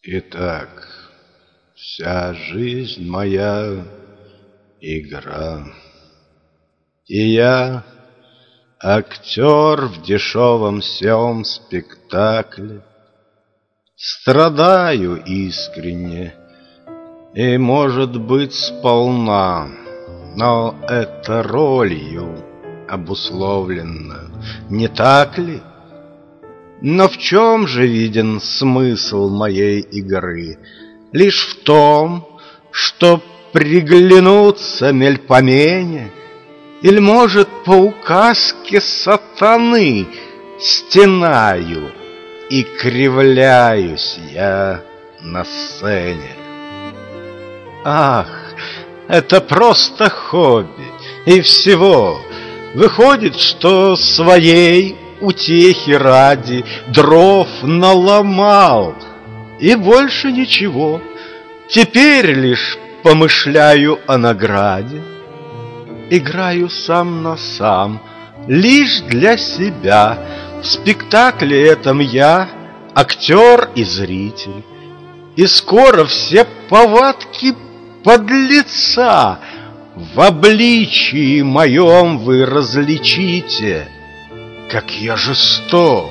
Итак, вся жизнь моя — игра, и я актер в дешевом сём спектакле. Страдаю искренне и, может быть, сполна, но это ролью обусловлено, не так ли? Но в чем же виден смысл моей игры? Лишь в том, что приглянуться мельпомене, или, может, по указке сатаны стенаю и кривляюсь я на сцене. Ах, это просто хобби, и всего. Выходит, что своей утехи ради дров наломал, и больше ничего. Теперь лишь помышляю о награде. Играю сам на сам, лишь для себя. В спектакле этом я актер и зритель, и скоро все повадки подлеца в обличии моем вы различите. Как я жесток,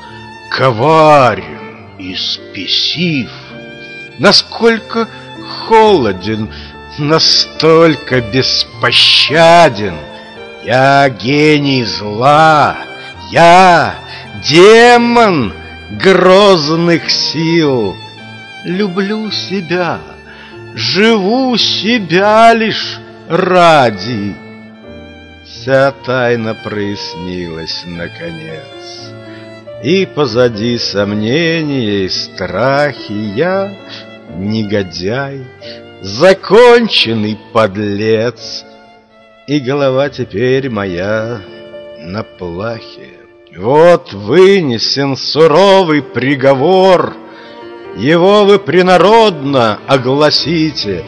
коварен и спесив, насколько холоден, настолько беспощаден. Я гений зла, я демон грозных сил. Люблю себя, живу себя лишь ради. Вся тайна прояснилась наконец, и позади сомнения и страхи я негодяй, законченный подлец, и голова теперь моя на плахе. Вот вынесен суровый приговор, его вы принародно огласите.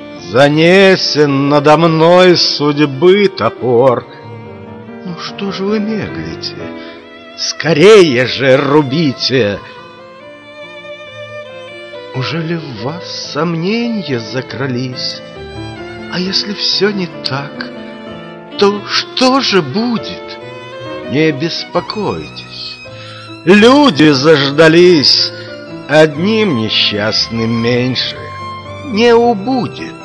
Занесен надо мной судьбы топор. Ну что же вы медлите? Скорее же рубите! Ужели в вас сомнения закрались? А если все не так, то что же будет? Не беспокойтесь, люди заждались, одним несчастным меньше не убудет.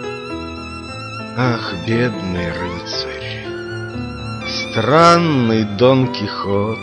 Ах, бедный рыцарь, странный Дон Кихот,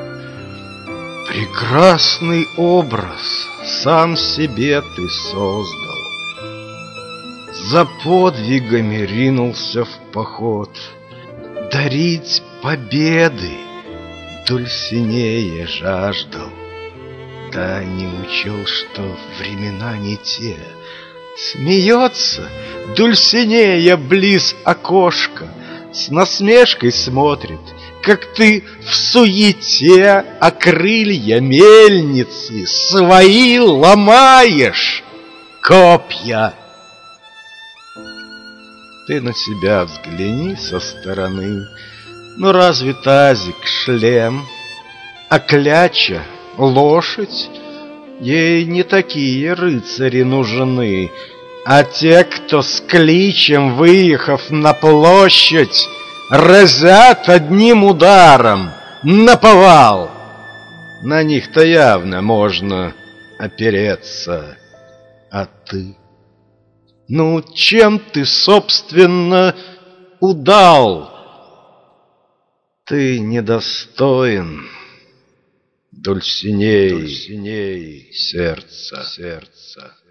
прекрасный образ сам себе ты создал. За подвигами ринулся в поход, дарить победы Дульсинея жаждал. Да не учел, что времена не те. Смеется Дульсинея близ окошка, с насмешкой смотрит, как ты в суете о крылья мельницы свои ломаешь, копья. Ты на себя взгляни со стороны. Ну разве тазик шлем, а кляча лошадь? Ей не такие рыцари нужны, а те, кто с кличем, выехав на площадь, разят одним ударом наповал. На них-то явно можно опереться. А ты? Ну, чем ты, собственно, удал? Ты недостоин Дульсинеи сердца.